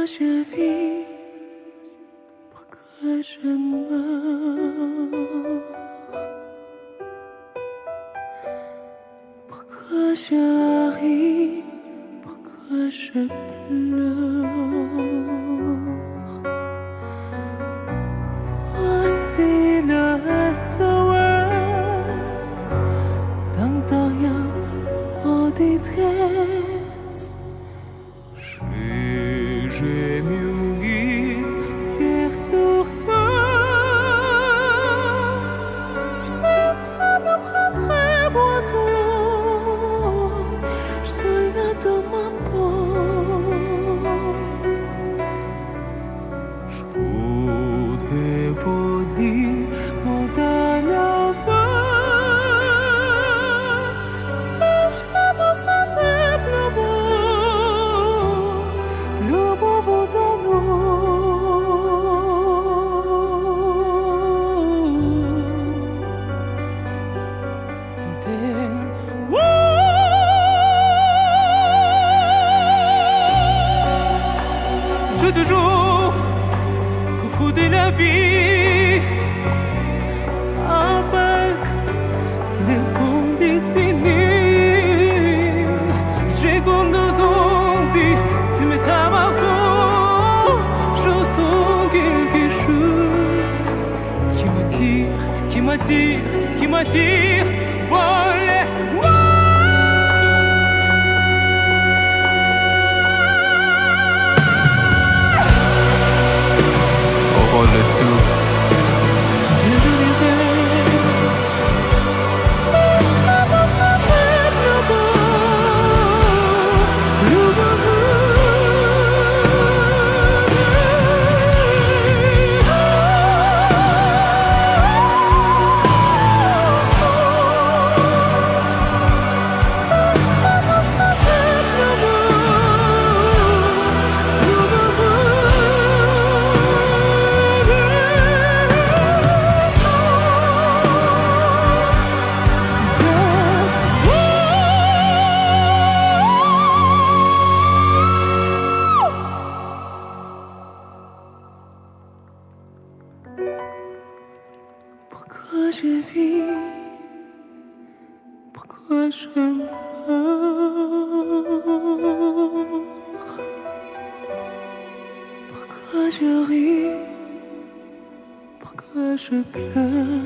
je vis, pourquoi je meurs, pourquoi je ris, pourquoi je pleure. Voici le SOS d'un rien en détresse. J'ai mûri hier sur toi. Je me prendrai besoin. Je seul dans ma peau. Je voudrais voler mon dans la voix. Je me sentais plus beau. Jeu de jour que fout de la vie avec les bons décennies. J'ai comme deux zombies, tu métamorphoses. Je sens quelque chose qui m'attire, qui m'attire, qui m'attire. Voler, le tout. Pourquoi je vis, pourquoi je meurs, pourquoi je ris, pourquoi je pleure.